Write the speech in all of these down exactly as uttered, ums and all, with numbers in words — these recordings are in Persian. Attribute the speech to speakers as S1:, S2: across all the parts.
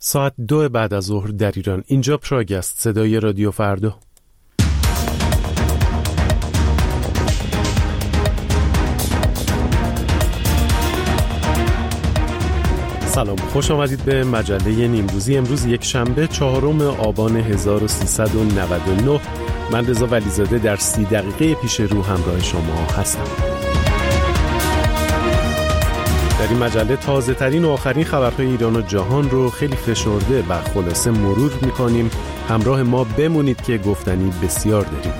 S1: ساعت دو بعد از ظهر در ایران. اینجا پراگ است، صدای رادیو فردا. سلام، خوش آمدید به مجله نیمروزی. امروز یک شنبه چهارم آبان هزار و سیصد و نود و نه. من رضا ولیزاده در سی دقیقه پیش رو همراه شما هستم. در این مجله تازه ترین و آخرین خبرهای ایران و جهان رو خیلی فشرده و خلاصه مرور میکنیم. همراه ما بمونید که گفتنی بسیار داریم.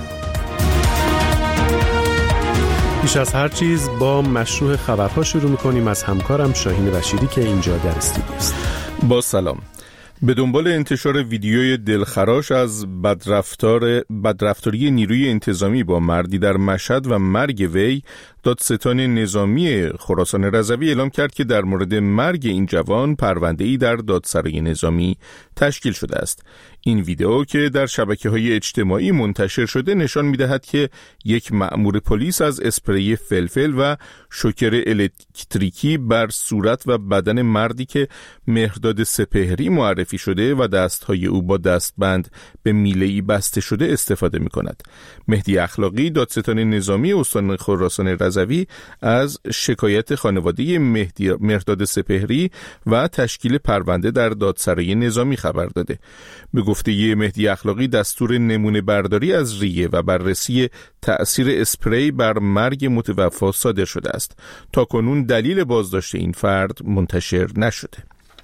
S1: پیش از هر چیز با مشروع خبرها شروع میکنیم. از همکارم شاهین بشیری که اینجا در استودیو است.
S2: با سلام. به دنبال انتشار ویدیوی دلخراش از بدرفتار بدرفتاری نیروی انتظامی با مردی در مشهد و مرگ وی، دادستان نظامی خراسان رضوی اعلام کرد که در مورد مرگ این جوان پرونده‌ای در دادسرای نظامی تشکیل شده است. این ویدئو که در شبکه‌های اجتماعی منتشر شده نشان می‌دهد که یک مأمور پلیس از اسپری فلفل و شوکر الکتریکی بر صورت و بدن مردی که مهرداد سپهری معرفی شده و دستهای او با دستبند به میله‌ای بسته شده استفاده می‌کند. مهدی اخلاقی، دادستان نظامی استان خراسان رضوی، از شکایت خانواده مهدی مهرداد سپهری و تشکیل پرونده در دادسرای نظامی خبر داده. به گفته مهدی اخلاقی، دستور نمونه برداری از ریه و بررسی تأثیر اسپری بر مرگ متوفی صادر شده است. تا کنون دلیل بازداشت این فرد منتشر نشده.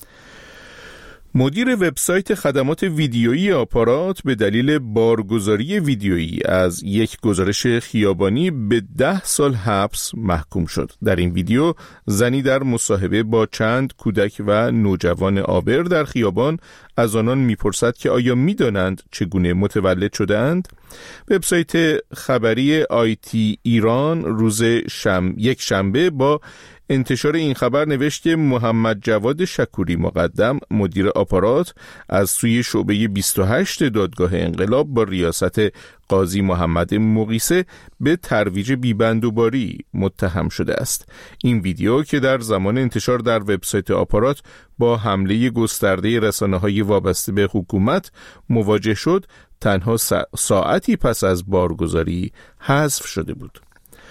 S2: مدیر وبسایت خدمات ویدیویی آپارات به دلیل بارگذاری ویدیویی از یک گزارش خیابانی به ده سال حبس محکوم شد. در این ویدیو زنی در مصاحبه با چند کودک و نوجوان عابر در خیابان از آنان میپرسد که آیا میدانند چگونه متولد شدند؟ وبسایت خبری آیتی ایران روز شم... یک شنبه با انتشار این خبر نوشت که محمد جواد شکوری مقدم، مدیر آپارات، از سوی شعبه بیست و هشت دادگاه انقلاب با ریاست قاضی محمد مقیسه به ترویج بیبندوباری متهم شده است. این ویدیو که در زمان انتشار در وبسایت آپارات با حمله گسترده رسانه‌های وابسته به حکومت مواجه شد، تنها ساعتی پس از بارگذاری حذف شده بود.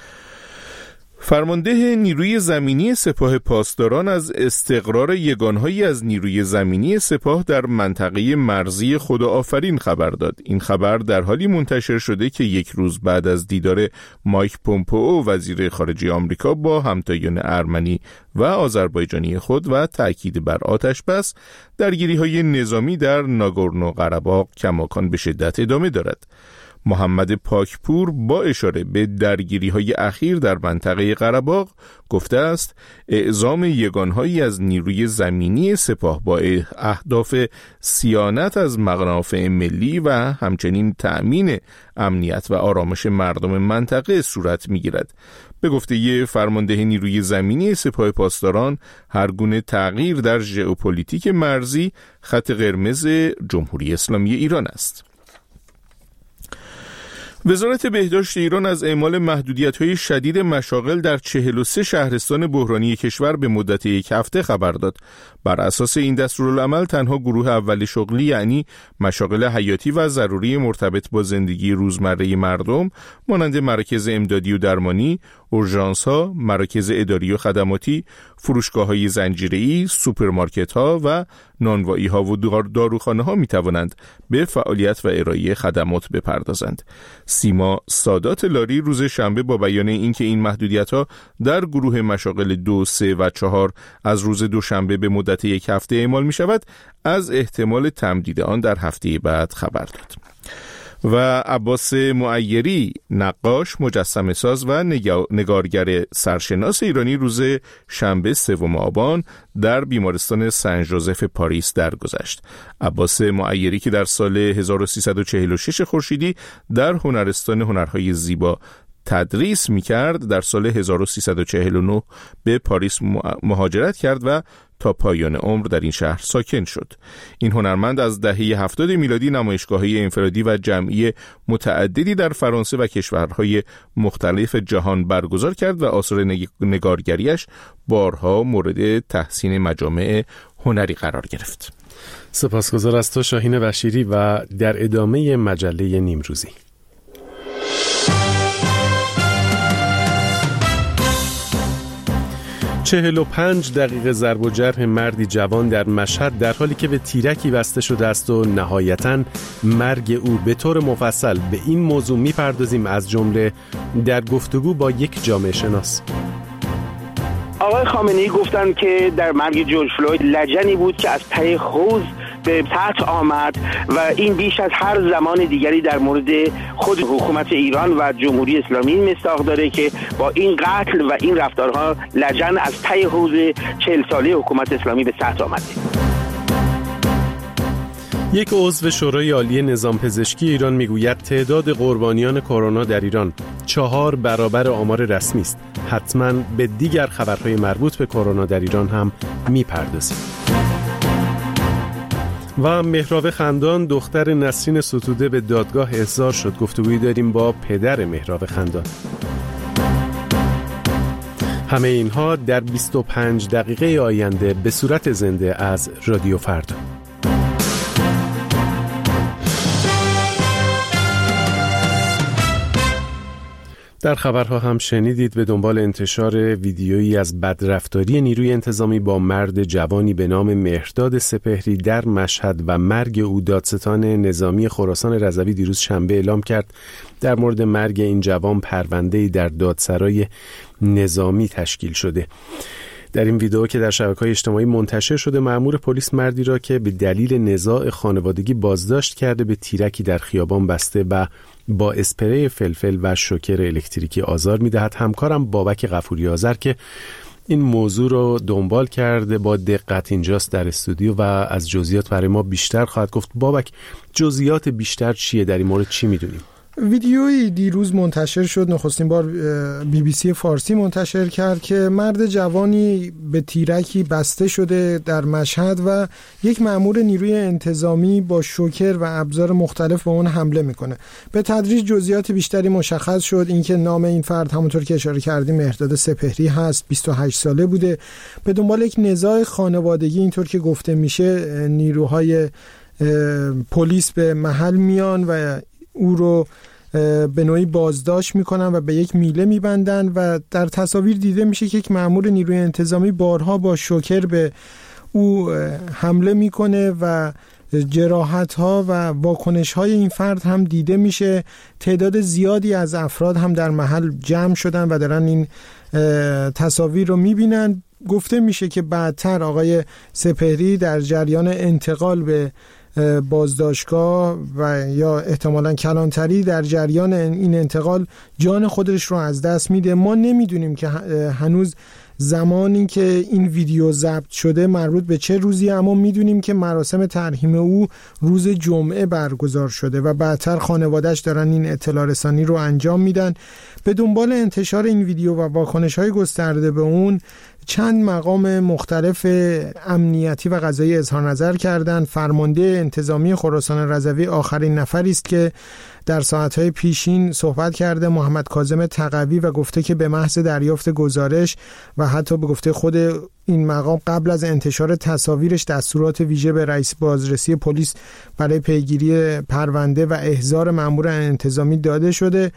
S2: فرمانده نیروی زمینی سپاه پاسداران از استقرار یگانهایی از نیروی زمینی سپاه در منطقه مرزی خداآفرین خبر داد. این خبر در حالی منتشر شده که یک روز بعد از دیدار مایک پومپئو وزیر خارجه آمریکا با همتایان ارمنی و آذربایجانی خود و تأکید بر آتش بس، درگیری‌های نظامی در ناگورنو قره‌باغ کماکان به شدت ادامه دارد. محمد پاکپور با اشاره به درگیری‌های اخیر در منطقه قره‌باغ گفته است اعزام یگانهایی از نیروی زمینی سپاه با اهداف صیانت از منافع ملی و همچنین تأمین امنیت و آرامش مردم منطقه صورت می‌گیرد. به گفته فرمانده نیروی زمینی سپاه پاسداران، هر گونه تغییر در ژئوپلیتیک مرزی خط قرمز جمهوری اسلامی ایران است. وزارت بهداشت ایران از اعمال محدودیت‌های شدید مشاغل در چهل و سه شهرستان بحرانی کشور به مدت یک هفته خبر داد. بر اساس این دستورالعمل تنها گروه اول شغلی، یعنی مشاغل حیاتی و ضروری مرتبط با زندگی روزمره مردم مانند مراکز امدادی و درمانی، اورژانس‌ها، مراکز اداری و خدماتی، فروشگاه‌های زنجیره‌ای، سوپرمارکت‌ها و نانوایی‌ها و داروخانه‌ها می‌توانند به فعالیت و ارائه خدمات بپردازند. سیما سادات لاری روز شنبه با بیان اینکه این محدودیت‌ها در گروه مشاغل دو، سه و چهار از روز دوشنبه به مدت یک هفته اعمال می‌شود، از احتمال تمدید آن در هفته بعد خبر داد. و عباس معیری، نقاش، مجسمه ساز و نگارگر سرشناس ایرانی روز شنبه سوم آبان در بیمارستان سن ژوزف پاریس درگذشت. عباس معیری که در سال هزار و سیصد و چهل و شش خورشیدی در هنرستان هنرهای زیبا تدریس می‌کرد، در سال هزار و سیصد و چهل و نه به پاریس مهاجرت کرد و تا پایان عمر در این شهر ساکن شد. این هنرمند از دهه هفتاد میلادی نمایشگاه‌های انفرادی و جمعی متعددی در فرانسه و کشورهای مختلف جهان برگزار کرد و آثار نگارگریش بارها مورد تحسین مجامع هنری قرار گرفت.
S1: سپاسگزار از تو شاهین بشیری و در ادامه مجله نیمروزی. چهل و پنج دقیقه ضرب و جرح مردی جوان در مشهد در حالی که به تیرکی بسته شده است و نهایتاً مرگ او. به طور مفصل به این موضوع می‌پردازیم، از جمله در گفتگو با یک جامعه شناس.
S3: آقای خامنه‌ای گفتن که در مرگ جورج فلوید لجنی بود که از ته حوض به سطح آمد و این بیش از هر زمان دیگری در مورد خود حکومت ایران و جمهوری اسلامی مصداق داره که با این قتل و این رفتارها لجن از ته حوض چهل ساله حکومت اسلامی به سطح آمده.
S1: یک عضو شورای عالی نظام پزشکی ایران میگوید تعداد قربانیان کرونا در ایران چهار برابر آمار رسمی است. حتما به دیگر خبرهای مربوط به کرونا در ایران هم میپردازیم. و مهراب خندان دختر نسرین ستوده به دادگاه احضار شد. گفتگویی داریم با پدر مهراب خندان. همه اینها در بیست و پنج دقیقه آینده به صورت زنده از رادیو فردا. در خبرها هم شنیدید به دنبال انتشار ویدیویی از بدرفتاری نیروی انتظامی با مرد جوانی به نام مهرداد سپهری در مشهد و مرگ او، دادستان نظامی خراسان رضوی دیروز شنبه اعلام کرد در مورد مرگ این جوان پرونده‌ای در دادسرای نظامی تشکیل شده. در این ویدئو که در شبکه‌های اجتماعی منتشر شده، مأمور پلیس مردی را که به دلیل نزاع خانوادگی بازداشت کرده به تیرکی در خیابان بسته و با اسپری فلفل و شوکر الکتریکی آزار می‌دهد. همکارم بابک غفوری آذر که این موضوع رو دنبال کرده با دقت اینجاست در استودیو و از جزئیات برای ما بیشتر خواهد گفت. بابک، جزئیات بیشتر چیه؟ در این مورد چی می‌دونیم؟
S4: ویدیویی دیروز منتشر شد، نخستین بار بی بی سی فارسی منتشر کرد که مرد جوانی به تیرکی بسته شده در مشهد و یک مأمور نیروی انتظامی با شوکر و ابزار مختلف به اون حمله میکنه. به تدریج جزئیات بیشتری مشخص شد. اینکه نام این فرد همونطور که اشاره کردیم مهرداد سپهری هست، بیست و هشت ساله بوده. به دنبال یک نزاع خانوادگی اینطور که گفته میشه نیروهای پلیس به محل میان و او رو به نوعی بازداشت میکنن و به یک میله میبندن و در تصاویر دیده میشه که یک مأمور نیروی انتظامی بارها با شوکر به او حمله میکنه و جراحت ها و واکنش های این فرد هم دیده میشه. تعداد زیادی از افراد هم در محل جمع شدن و دارن این تصاویر رو میبینن. گفته میشه که بعدتر آقای سپهری در جریان انتقال به بازداشتگاه و یا احتمالاً کلانتری در جریان این انتقال جان خودش رو از دست میده. ما نمیدونیم که هنوز زمانی که این ویدیو ضبط شده مربوط به چه روزی، اما میدونیم که مراسم ترحیم او روز جمعه برگزار شده و بعدتر خانواده‌اش دارن این اطلاع رسانی رو انجام میدن. به دنبال انتشار این ویدیو و واکنش‌های گسترده به اون چند مقام مختلف امنیتی و قضایی اظهار نظر کردند. فرمانده انتظامی خراسان رضوی آخرین نفری است که در ساعتهای پیشین صحبت کرده، محمد کاظم تقوی، و گفته که به محض دریافت گزارش و حتی به گفته خود این مقام قبل از انتشار تصاویرش دستورات ویژه به رئیس بازرسی پلیس برای پیگیری پرونده و احضار مأمور انتظامی داده شده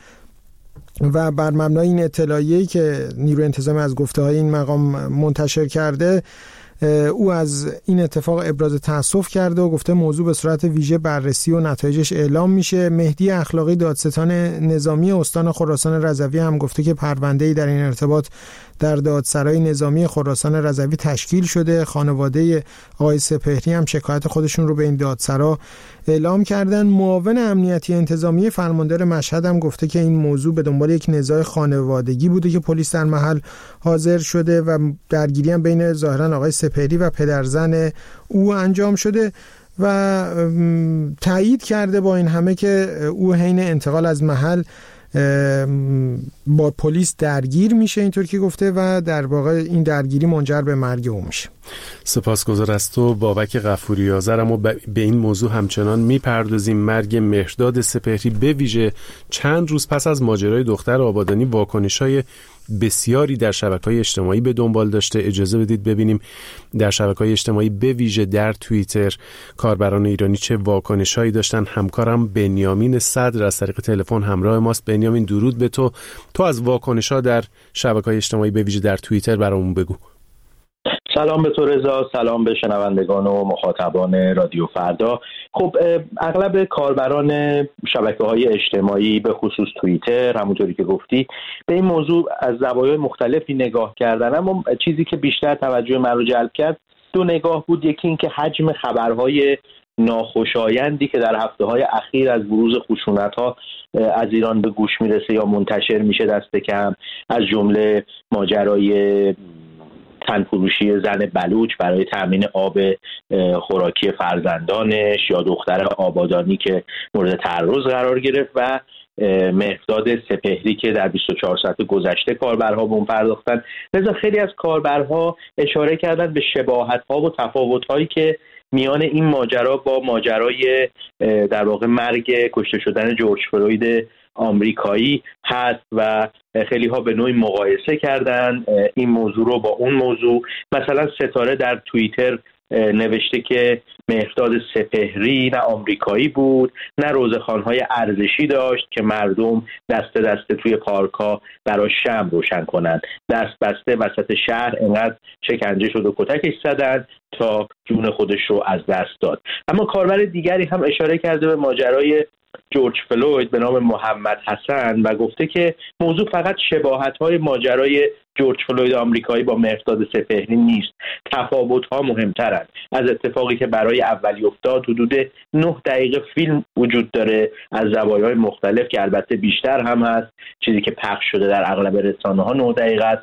S4: و بر مبنای این اطلاعیه‌ای که نیروی انتظامی از گفته‌های این مقام منتشر کرده، او از این اتفاق ابراز تأسف کرده و گفته موضوع به صورت ویژه بررسی و نتایجش اعلام میشه. مهدی اخلاقی دادستان نظامی استان خراسان رضوی هم گفته که پرونده‌ای در این ارتباط در دادسرای نظامی خراسان رضوی تشکیل شده. خانواده آقای سپهری هم شکایت خودشون رو به این دادسرا اعلام کردن. معاون امنیتی انتظامی فرماندار مشهد هم گفته که این موضوع به دنبال یک نزاع خانوادگی بوده که پلیس در محل حاضر شده و درگیری هم بین ظاهرا آقای سپهری و پدرزن او انجام شده و تایید کرده با این همه که او حین انتقال از محل با پلیس درگیر میشه، اینطور که گفته، و در واقع این درگیری منجر به مرگ او میشه.
S1: سپاسگزار از تو بابک غفوری آذر. اما به این موضوع همچنان میپردازیم. مرگ مهرداد سپهری به ویژه چند روز پس از ماجرای دختر آبادانی واکنش‌های بسیاری در شبکه‌های اجتماعی به دنبال داشته. اجازه بدید ببینیم در شبکه‌های اجتماعی به ویژه در توییتر کاربران ایرانی چه واکنش‌هایی داشتن. همکارم بنیامین صدر از طریق تلفن همراه ماست. بنیامین درود به تو. تو از واکنش‌ها در شبکه‌های اجتماعی به ویژه در توییتر برامون بگو.
S5: سلام به تو رضا، سلام به شنوندگان و مخاطبان رادیو فردا. خب اغلب کاربران شبکه‌های اجتماعی به خصوص توییتر همونطوری که گفتی به این موضوع از زوایای مختلفی نگاه کردن، اما چیزی که بیشتر توجه من رو جلب کرد دو نگاه بود. یکی این که حجم خبرهای ناخوشایندی که در هفته‌های اخیر از بروز خشونت‌ها از ایران به گوش میرسه یا منتشر میشه دست کم، از جمله ماجرای تنفروشی زن بلوچ برای تامین آب خوراکی فرزندانش یا دختر آبادانی که مورد تعرض قرار گرفت و مهرداد سپهری که در بیست و چهار ساعت گذشته کاربرها به اون پرداختن. لذا خیلی از کاربرها اشاره کردن به شباهت‌ها و تفاوت‌هایی که میان این ماجرا با ماجرای در واقع مرگ کشته شدن جورج فلوید آمریکایی هست و خیلی ها به نوعی مقایسه کردن این موضوع رو با اون موضوع. مثلا ستاره در توییتر نوشته که مهرداد سپهری نه آمریکایی بود نه روزخوان‌های ارزشی داشت که مردم دست دست توی پارک‌ها برای شمع روشن کنند، دست بسته وسط شهر انقدر شکنجه شد و کتکش زدن تا جون خودش رو از دست داد. اما کاربر دیگری هم اشاره کرده به ماجرای جورج فلوید به نام محمد حسن و گفته که موضوع فقط شباهت‌های ماجرای جورج فلوید آمریکایی با مهرداد سپهری نیست، تفاوت‌ها مهمترند. از اتفاقی که برای اولی افتاد حدود نه دقیقه فیلم وجود داره از زوایای مختلف که البته بیشتر هم هست، چیزی که پخش شده در اغلب رسانه‌ها نه دقیقه است.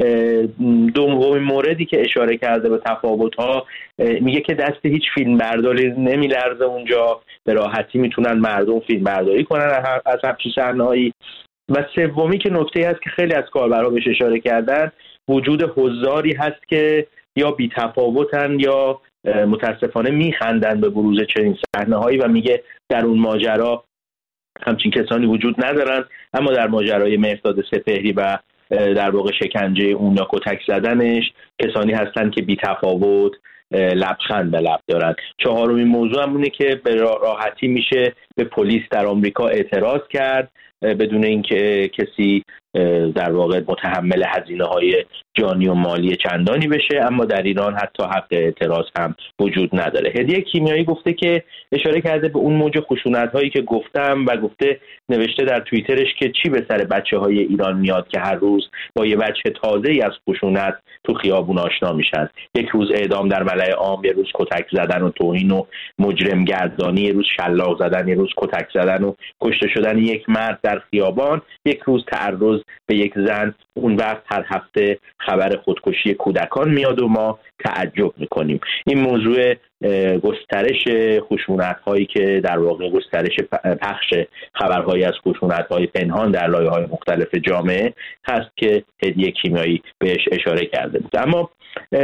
S5: دومین موردی که اشاره کرده به تفاوت‌ها میگه که دست هیچ فیلمبرداری نمیلرزه اونجا، به راحتی میتونن مردم فیلم برداری کنن از همچین صحنه‌هایی. و سومی که نکته هست که خیلی از کاربرها بهش اشاره کردن، وجود حضاری هست که یا بی‌تفاوتن یا متاسفانه میخندن به بروز چنین صحنه‌هایی و میگه در اون ماجرا همچین کسانی وجود ندارن، اما در ماجرای مهرداد سپهری و در واقع شکنجه اون یا کتک زدنش کسانی هستن که بی‌تفاوت لبخند به لب دارن. چهارمین موضوع هم اینه که به راحتی میشه به پلیس در آمریکا اعتراض کرد بدون اینکه کسی در واقع متحمل هزینه‌های جانی و مالی چندانی بشه، اما در ایران حتی حق اعتراض هم وجود نداره. هدیه کیمیایی گفته که اشاره کرده به اون موج خشونت‌هایی که گفتم و گفته نوشته در توییترش که چی به سر بچه‌های ایران میاد که هر روز با یه بچه تازه‌ای از خشونت تو خیابون آشنا میشن. یک روز اعدام در ملأ عام، یه روز کتک زدن و توهین و مجرم گردانی، یه روز شلاق زدن، یه روز کتک زدن و کشته شدن یک مرد در خیابان، یک روز تعرض به یک زن. اون وقت هر هفته خبر خودکشی کودکان میاد و ما تعجب میکنیم. این موضوع گسترش خشونت‌هایی که در واقع گسترش پخش خبرهایی از خشونت‌های پنهان در لایه‌های مختلف جامعه هست که هدیه کیمیایی بهش اشاره کرده بود. اما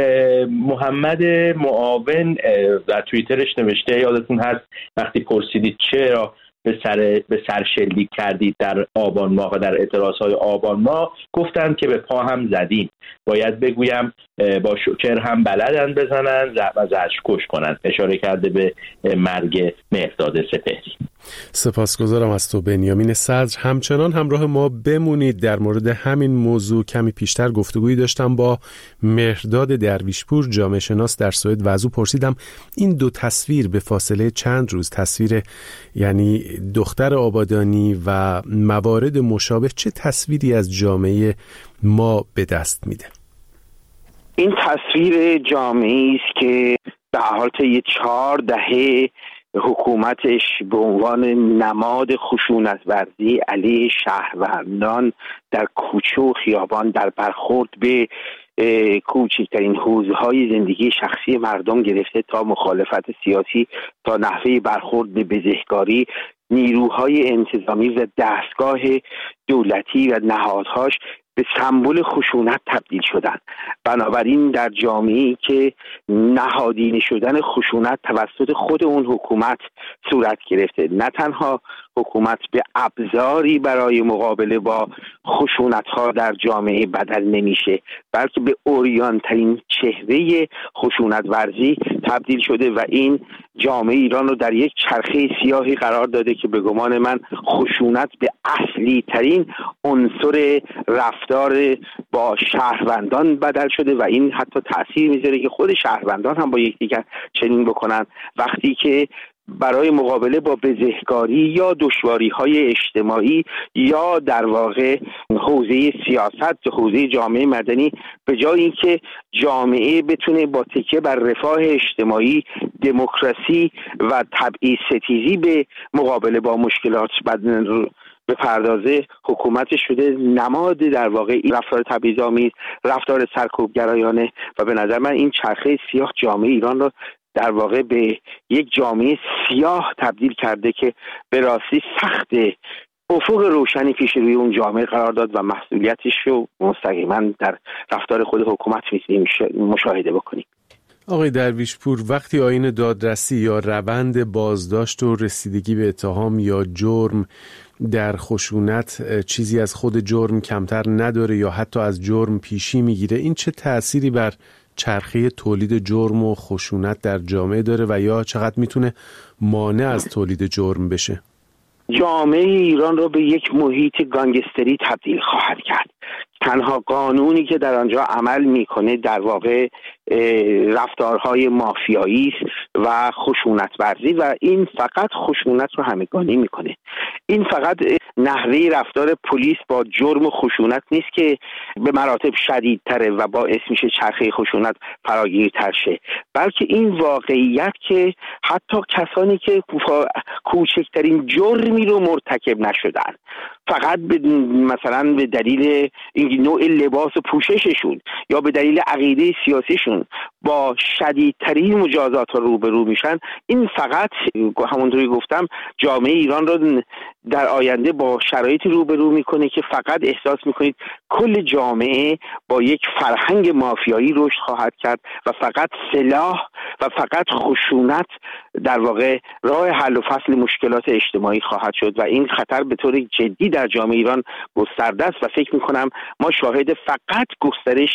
S5: محمد معاون در توییترش نوشته، یادتون هست وقتی پرسیدید چرا به سر به سر شلیک کردید در آبان ماه و در اعتراضهای آبان ماه، گفتن که به پا هم زدیم. باید بگویم با شوکر هم بلدن بزنن و زجرکش کنن. اشاره کرده به مرگ مهرداد سپهری.
S1: سپاسگزارم از تو بنیامین صدر. همچنان همراه ما بمونید. در مورد همین موضوع کمی پیشتر گفتگویی داشتم با مهرداد درویشپور، جامعه شناس در سوئد، و از او پرسیدم این دو تصویر به فاصله چند روز، تصویر یعنی دختر آبادانی و موارد مشابه، چه تصویری از جامعه ما به دست میده؟
S3: این تصویر جامعه‌ای است که به حال طی چهار دهه حکومتش به عنوان نماد خشونت‌ورزی علیه شهروندان در کوچه و خیابان در برخورد به کوچکترین حوزه‌های زندگی شخصی مردم گرفته تا مخالفت سیاسی تا نحوه برخورد به بزهکاری، نیروهای انتظامی و دستگاه دولتی و نهادهاش به سمبل خشونت تبدیل شدن. بنابراین در جامعه‌ای که نهادینه شدن خشونت توسط خود اون حکومت صورت گرفته، نه تنها حکومت به ابزاری برای مقابله با خشونت‌ها در جامعه بدل نمیشه، بلکه به عریان‌ترین چهره خشونت ورزی تبدیل شده و این جامعه ایران رو در یک چرخه سیاهی قرار داده که به گمان من خشونت به اصلی ترین عنصر رفتار با شهروندان بدل شده و این حتی تأثیر میذاره که خود شهروندان هم با یکدیگر چنین بکنن وقتی که برای مقابله با بزهکاری یا دشواری‌های اجتماعی یا در واقع حوزه سیاست، حوزه جامعه مدنی، به جای اینکه جامعه بتونه با تکیه بر رفاه اجتماعی، دموکراسی و تبعیض ستیزی به مقابله با مشکلات به پردازه، حکومت شده نماد در واقع رفتار تبعیض‌آمیز، رفتار سرکوبگرایانه و به نظر من این چرخه سیاه جامعه ایران رو در واقع به یک جامعه سیاه تبدیل کرده که به راستی سخت افق روشنی پیش روی اون جامعه قرار داد و مسئولیتش رو مستقیما در رفتار خود حکومت میتونیم مشاهده بکنیم.
S1: آقای درویشپور، وقتی آیین دادرسی یا روند بازداشت و رسیدگی به اتهام یا جرم در خشونت چیزی از خود جرم کمتر نداره یا حتی از جرم پیشی میگیره، این چه تأثیری بر چرخه تولید جرم و خشونت در جامعه داره و یا چقدر میتونه مانع از تولید جرم بشه؟
S3: جامعه ایران رو به یک محیط گانگستری تبدیل خواهد کرد. تنها قانونی که در آنجا عمل میکنه در واقع رفتارهای مافیایی است و خشونت ورزی و این فقط خشونت رو همگانی میکنه. این فقط نحوه رفتار پلیس با جرم و خشونت نیست که به مراتب شدیدتره و باعث میشه چرخه خشونت فراگیرتر شه، بلکه این واقعیت که حتی کسانی که کوچکترین جرمی رو مرتکب نشدن، فقط به مثلا به دلیل این نوع لباس و پوشششون یا به دلیل عقیده سیاسیشون با شدیدترین مجازات ها روبرو میشن، این فقط همونطوری گفتم جامعه ایران رو در آینده با شرایطی روبرو میکنه که فقط احساس میکنید کل جامعه با یک فرهنگ مافیایی رشد خواهد کرد و فقط سلاح و فقط خشونت در واقع راه حل و فصل مشکلات اجتماعی خواهد شد و این خطر به طور جدی در جامعه ایران گسترده است و فکر میکنم ما شاهد فقط گسترش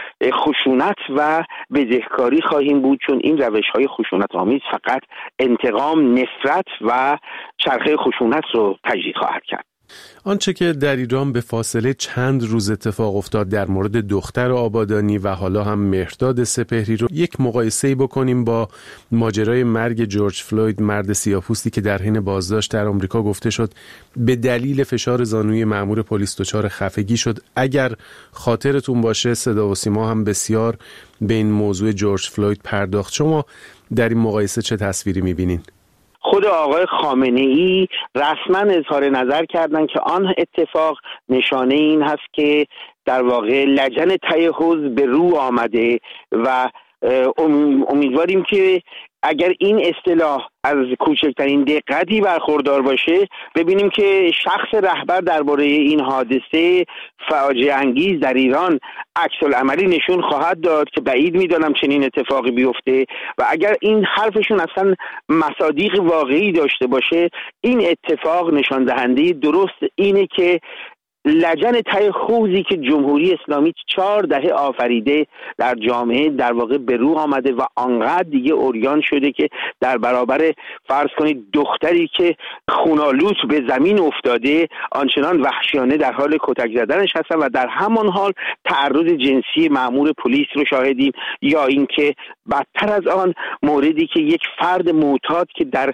S3: خشونت و بزهکاری خواهیم بود، چون این روش‌های خشونت آمیز فقط انتقام، نفرت و چرخه خشونت رو تجدید خواهد کرد.
S1: آنچه که در ایران به فاصله چند روز اتفاق افتاد در مورد دختر آبادانی و حالا هم مهرداد سپهری رو یک مقایسه‌ای بکنیم با ماجرای مرگ جورج فلوید، مرد سیاه‌پوستی که در حین بازداشت در آمریکا گفته شد به دلیل فشار زانوی مأمور پلیس دچار خفگی شد. اگر خاطرتون باشه صدا و سیما هم بسیار به این موضوع جورج فلوید پرداخت. شما در این مقایسه چه تصویری می‌بینین؟
S3: خود آقای خامنه‌ای رسما اظهار نظر کردند که آن اتفاق نشانه این هست که در واقع لجن ته حوض به رو آمده و امیدواریم که اگر این اصطلاح از کوچکترین دقتی برخوردار باشه ببینیم که شخص رهبر درباره این حادثه فاجعه انگیز در ایران عکس العملی نشون خواهد داد که بعید میدانم چنین اتفاقی بیفته و اگر این حرفشون اصلا مصادیق واقعی داشته باشه این اتفاق نشان دهنده درست اینه که لجن ته حوضی که جمهوری اسلامی چهار دهه آفریده در جامعه در واقع به رو آمده و آنقدر دیگه عریان شده که در برابر فرض کنید دختری که خونالود به زمین افتاده آنچنان وحشیانه در حال کتک زدنش هستن و در همان حال تعرض جنسی مأمور پلیس رو شاهدیم، یا اینکه بدتر از آن موردی که یک فرد معتاد که در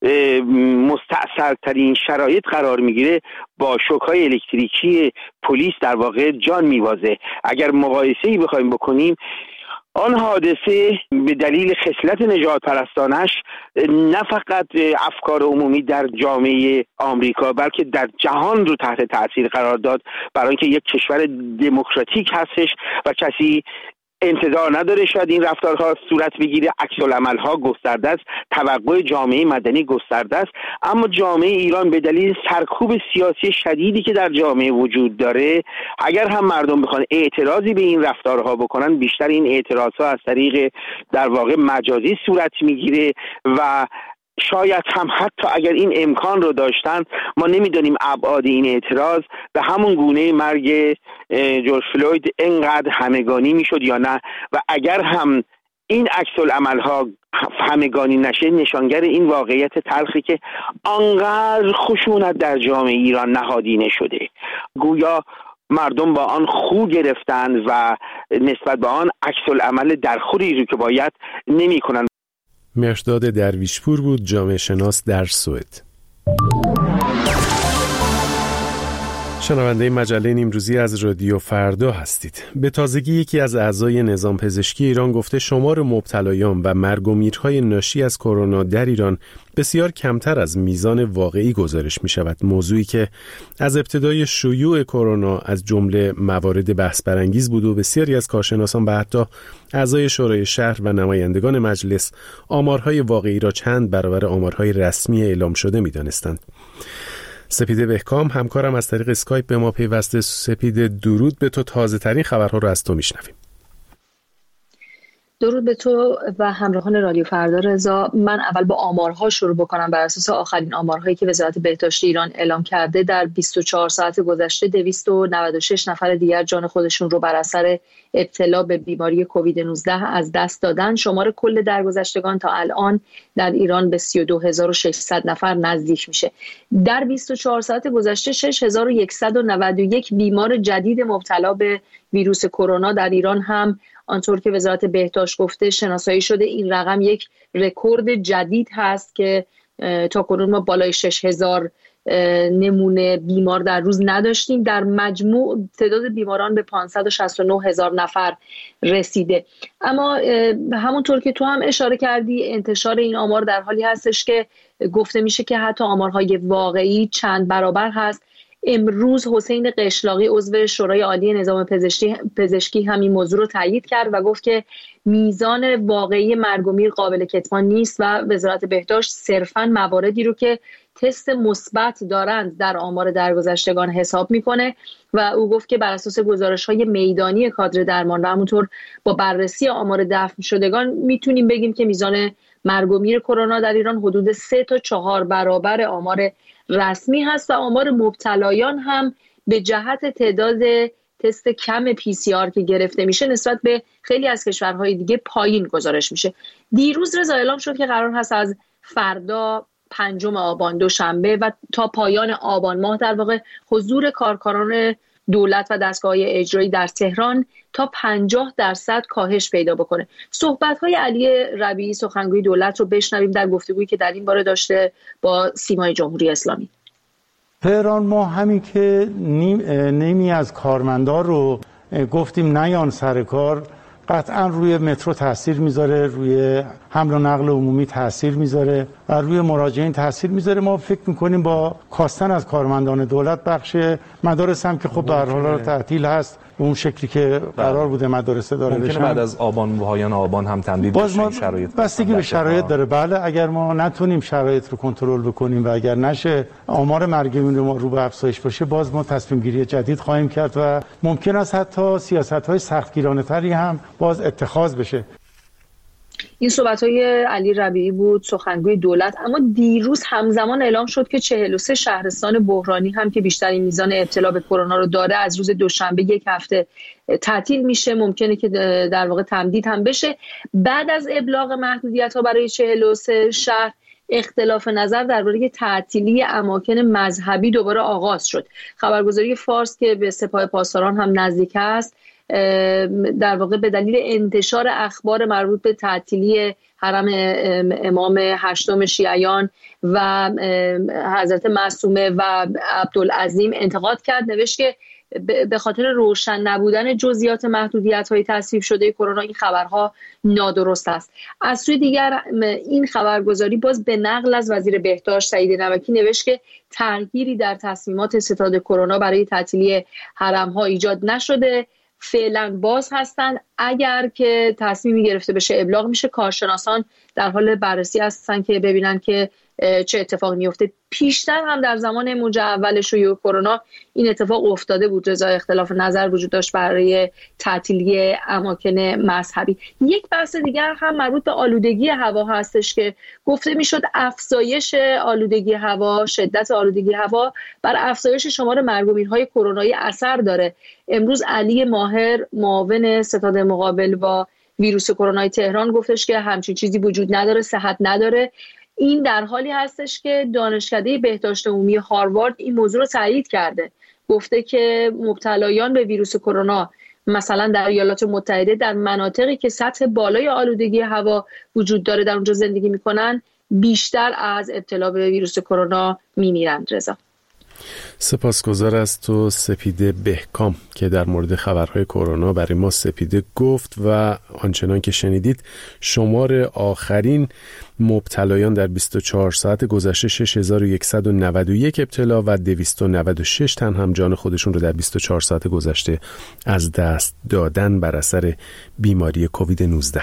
S3: مستعصرترین شرایط قرار میگیره با شوک‌های الکتریکی پلیس در واقع جان میوازه. اگر مقایسه‌ای بخوایم بکنیم آن حادثه به دلیل خصلت نجات پرستانش نه فقط افکار عمومی در جامعه آمریکا بلکه در جهان رو تحت تاثیر قرار داد، برای اینکه یک کشور دموکراتیک هستش و کسی انتظار نداره شاید این رفتارها صورت بگیره، عکس‌العمل‌ها گسترده است، توقع جامعه مدنی گسترده است، اما جامعه ایران به دلیل سرکوب سیاسی شدیدی که در جامعه وجود داره، اگر هم مردم بخوان اعتراضی به این رفتارها بکنن، بیشتر این اعتراضها از طریق در واقع مجازی صورت میگیره و شاید هم حتی اگر این امکان رو داشتن، ما نمیدونیم ابعاد این اعتراض به همون گونه مرگ جورج فلوید اینقدر همگانی میشد یا نه، و اگر هم این عکس‌العمل‌ها همگانی نشه، نشانگر این واقعیت تلخی که آنقدر خشونت در جامعه ایران نهادینه شده، گویا مردم با آن خو گرفتند و نسبت به آن عکس‌العمل درخوری رو که باید نمی‌کنند.
S1: مهرداد درویشپور بود، جامعه شناس در سوئد. شنونده مجله نیمروزی از رادیو فردا هستید. به تازگی یکی از اعضای نظام پزشکی ایران گفته شمار مبتلایان و مرگ و میرهای ناشی از کرونا در ایران بسیار کمتر از میزان واقعی گزارش می شود. موضوعی که از ابتدای شیوع کرونا از جمله موارد بحث برانگیز بود و بسیاری از کارشناسان و حتی اعضای شورای شهر و نمایندگان مجلس آمارهای واقعی را چند برابر آمارهای رسمی اعلام شده می دانستند. سپیده بهکام همکارم از طریق اسکایپ به ما پیوسته. سپیده درود به تو، تازه ترین خبرها رو از تو میشنویم.
S6: درود به تو و همراهان رادیو فردا. رضا، من اول با آمارها شروع بکنم. بر اساس آخرین آمارهایی که وزارت بهداشت ایران اعلام کرده، در بیست و چهار ساعت گذشته دویست و نود و شش نفر دیگر جان خودشون رو بر اثر ابتلا به بیماری کووید نوزده از دست دادن. شمار کل درگذشتگان تا الان در ایران به سی و دو هزار و ششصد نفر نزدیک میشه. در بیست و چهار ساعت گذشته شش هزار و صد و نود و یک بیمار جدید مبتلا به ویروس کرونا در ایران هم آنطور که وزارت بهداشت گفته شناسایی شده. این رقم یک رکورد جدید هست که تا کنون ما بالای شش هزار نمونه بیمار در روز نداشتیم. در مجموع تعداد بیماران به پانصد و شصت و نه هزار نفر رسیده. اما همونطور که تو هم اشاره کردی، انتشار این آمار در حالی هستش که گفته میشه که حتی آمارهای واقعی چند برابر هست. امروز حسین قشلاقی عضو شورای عالی نظام پزشکی پزشکی همین موضوع رو تایید کرد و گفت که میزان واقعی مرگ و میر قابل کتمان نیست و وزارت بهداشت صرفاً مواردی رو که تست مثبت دارند در آمار درگذشتگان حساب میکنه و او گفت که بر اساس گزارش‌های میدانی کادر درمان و همونطور با بررسی آمار دفن شدگان میتونیم بگیم که میزان مرگ و میر کرونا در ایران حدود سه تا چهار برابر آمار رسمی هست و آمار مبتلایان هم به جهت تعداد تست کم پی سی آر که گرفته میشه نسبت به خیلی از کشورهای دیگه پایین گزارش میشه. دیروز رضا اعلام شد که قرار هست از فردا پنجم آبان دوشنبه و تا پایان آبان ماه در واقع حضور کارکنان دولت و دستگاه‌های اجرایی در تهران تا پنجاه درصد کاهش پیدا بکنه. صحبت‌های علی ربیعی سخنگوی دولت رو بشنویم در گفتگویی که در این باره داشته با سیمای جمهوری اسلامی.
S7: تهران ما همین که نیم نیمی از کارمندان رو گفتیم نیان سر کار، قطعا روی مترو تاثیر میذاره، روی حمل و نقل عمومی تاثیر میذاره و روی مراجعین تاثیر میذاره. ما فکر میکنیم با کاستن از کارمندان دولت بخش مدارس هم که خب به هر حال تعطیل هست به اون شکلی که قرار بوده مدارس اداره بشن،
S8: بعد از آبان و پایان آبان هم تمدید
S7: بشه
S8: این شرایط.
S7: بستگی به شرایط داره. بله اگر ما نتونیم شرایط رو کنترل بکنیم و اگر نشه آمار مرگ ما رو به افزایش باشه، باز ما تصمیم گیری جدید خواهیم کرد و ممکن است حتی سیاست‌های سختگیرانه تری هم باز اتخاذ بشه.
S6: این صحبت‌های علی ربیعی بود، سخنگوی دولت. اما دیروز همزمان اعلام شد که چهل و سه شهرستان بحرانی هم که بیشترین میزان ابتلا به کرونا رو داره از روز دوشنبه یک هفته تعطیل میشه. ممکنه که در واقع تمدید هم بشه. بعد از ابلاغ محدودیت‌ها برای چهل و سه شهر، اختلاف نظر درباره تعطیلی اماکن مذهبی دوباره آغاز شد. خبرگزاری فارس که به سپاه پاسداران هم نزدیک است، در واقع به دلیل انتشار اخبار مربوط به تعطیلی حرم امام هشتم شیعیان و حضرت معصومه و عبدالعظیم انتقاد کرد. نوشت که به خاطر روشن نبودن جزئیات محدودیت‌های تصویب شده کرونا این خبرها نادرست است. از سوی دیگر این خبرگزاری باز به نقل از وزیر بهداشت سعید نمکی نوشت که تغییری در تصمیمات ستاد کرونا برای تعطیلی حرم‌ها ایجاد نشده، فعلا باز هستند، اگر که تصمیمی گرفته بشه ابلاغ میشه. کارشناسان در حال بررسی هستن که ببینن که چه اتفاقی میفته. پیشتر هم در زمان موج اول شیوع کرونا این اتفاق افتاده بود. رضا اختلاف نظر وجود داشت برای تعطیلی اماکن مذهبی. یک بحث دیگر هم مربوط به آلودگی هوا هستش که گفته میشد افزایش آلودگی هوا، شدت آلودگی هوا بر افزایش شمار مرگ و میرهای کرونایی اثر داره. امروز علی ماهر معاون ستاد مقابل با ویروس کرونای تهران گفتش که همچین چیزی وجود نداره، صحت نداره. این در حالی هستش که دانشکده بهداشت عمومی هاروارد این موضوع رو تایید کرده. گفته که مبتلایان به ویروس کرونا مثلا در ایالات متحده در مناطقی که سطح بالای آلودگی هوا وجود داره در اونجا زندگی میکنن بیشتر از ابتلا به ویروس کرونا میمیرند. رضا
S1: سپاسگزار از تو سپیده بهکام که در مورد خبرهای کرونا برای ما سپیده گفت و آنچنان که شنیدید شمار آخرین مبتلایان در بیست و چهار ساعت گذشته شش هزار و صد و نود و یک ابتلا و دویست و نود و شش تن هم جان خودشون رو در بیست و چهار ساعت گذشته از دست دادن بر اثر بیماری کووید نوزده.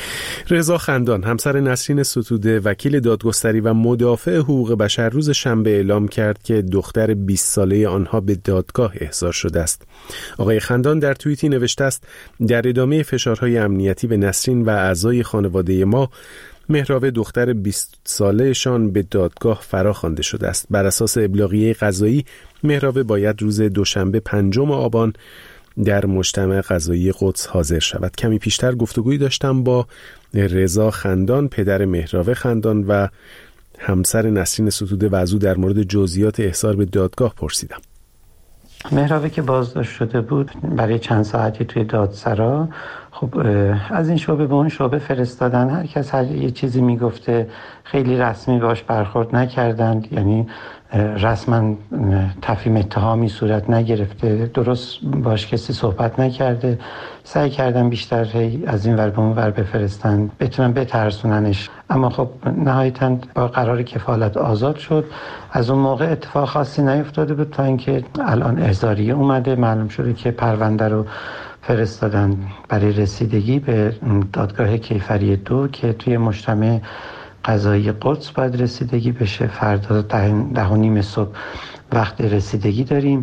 S1: رضا خندان همسر نسرین ستوده وکیل دادگستری و مدافع حقوق بشر روز شنبه اعلام کرد که دختر بیست ساله آنها به دادگاه احضار شده است. آقای خندان در توییتی نوشته است در ادامه فشارهای امنیتی به نسرین و اعضای خانواده ما مهراب دختر بیست سالهشان به دادگاه فراخوانده شده است. بر اساس ابلاغیه قضایی مهراب باید روز دوشنبه پنجم آبان در مجتمع قضایی قدس حاضر شود. کمی پیشتر گفتگویی داشتم با رضا خندان پدر مهراب خندان و همسر نسرین ستوده و از او در مورد جزئیات احضار به دادگاه پرسیدم.
S9: مهرابی که بازداشت شده بود برای چند ساعتی توی دادسرا، خب از این شعبه به اون شعبه فرستادن. هر کس هر یه چیزی میگفته، خیلی رسمی باش برخورد نکردند، یعنی رسما تفهیم اتهامی صورت نگرفته، درست باش کسی صحبت نکرده. سعی کردن بیشتر از این ور به اون ور بفرستن، بتونن بترسوننش، اما خب نهایتاً با قرار کفالت آزاد شد. از اون موقع اتفاق خاصی نیفتاده بود تا اینکه الان احضاریه اومده. معلوم شده که پرونده رو فرستادن برای رسیدگی به دادگاه کیفری دو که توی مجتمع قضایی قدس باید رسیدگی بشه. فردا ده و نیم صبح وقت رسیدگی داریم.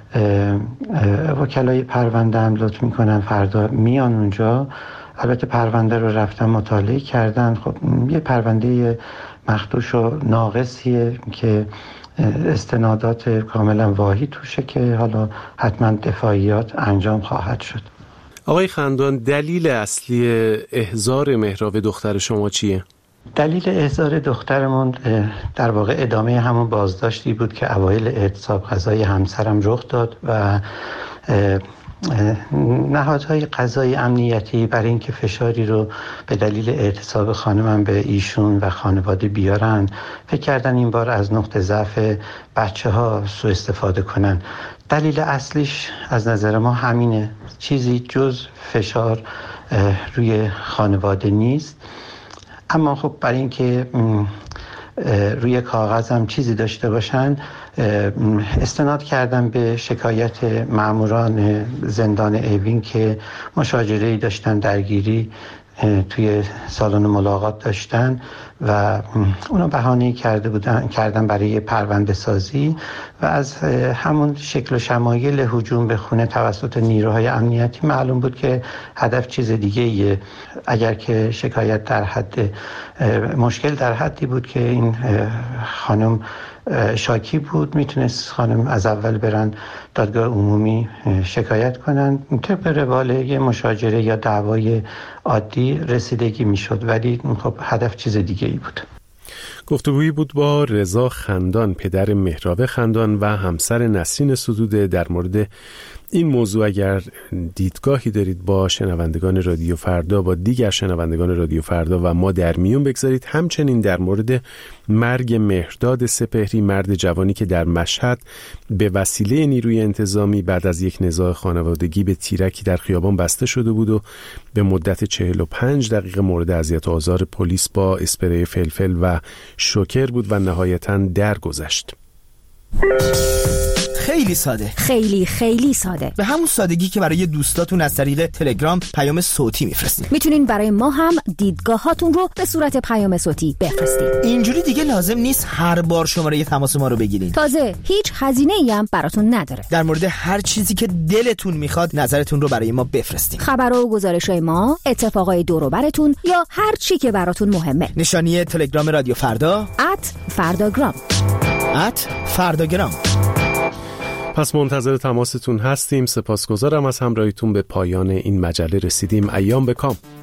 S9: وکلای پرونده هم لطف میکنن فردا میان اونجا. البته پرونده رو رفتن مطالعه کردن. خب یه پرونده مخدوش و ناقصیه که استنادات کاملا واهی توشه که حالا حتما دفاعیات انجام خواهد شد.
S1: آقای خندان دلیل اصلی احضار مهراب دختر شما چیه؟
S9: دلیل احضار دخترمون در واقع ادامه همون بازداشتی بود که اوایل اعتصاب قضایی همسرم رخ داد و نهادهای قضایی امنیتی برای اینکه فشاری رو به دلیل اعتصاب خانمم به ایشون و خانواده بیارن، فکر کردن این بار از نقطه ضعف بچه ها سوء استفاده کنن. دلیل اصلیش از نظر ما همینه، چیزی جز فشار روی خانواده نیست. اما خب برای اینکه روی کاغذ هم چیزی داشته باشن استناد کردن به شکایت ماموران زندان اوین که مشاجره‌ای داشتن، درگیری توی سالن ملاقات داشتن و اونا بهانه‌ای کرده بودن کردن برای پرونده سازی و از همون شکل و شمایل هجوم به خونه توسط نیروهای امنیتی معلوم بود که هدف چیز دیگه ایه. اگر که شکایت در حد مشکل در حدی بود که این خانم شاکی بود، میتونست خانم از اول برن دادگاه عمومی شکایت کنن، طبق روال یه مشاجره یا دعوای عادی رسیدگی میشد، ولی خب هدف چیز دیگه ای بود.
S1: گفتگویی بود با رضا خندان پدر مهراب خندان و همسر نسرین ستوده در مورد این موضوع. اگر دیدگاهی دارید با شنوندگان رادیو فردا، با دیگر شنوندگان رادیو فردا و ما در میون بگذارید. همچنین در مورد مرگ مهرداد سپهری، مرد جوانی که در مشهد به وسیله نیروی انتظامی بعد از یک نزاع خانوادگی به تیرکی در خیابان بسته شده بود و به مدت چهل و پنج دقیقه مورد اذیت و آزار پلیس با اسپری فلفل و شوکر بود و نهایتاً درگذشت.
S10: خیلی ساده.
S11: خیلی خیلی ساده.
S10: به همون سادگی که برای دوستاتون از طریق تلگرام پیام صوتی میفرستید.
S11: میتونین برای ما هم دیدگاهاتون رو به صورت پیام صوتی بفرستید.
S10: اینجوری دیگه لازم نیست هر بار شماره تماس ما رو بگیرین.
S11: تازه هیچ هزینه‌ای هم براتون نداره.
S10: در مورد هر چیزی که دلتون میخواد نظرتون رو برای ما بفرستین.
S11: خبر و گزارش‌های ما، اتفاقای دور و براتون یا هر چی که براتون مهمه.
S10: نشانی تلگرام رادیو فردا
S11: ات فرداگرام
S10: ات فرداگرام.
S1: پس منتظر تماستون هستیم. سپاسگزارم از همراهیتون. به پایان این مجله رسیدیم. ایام بکام.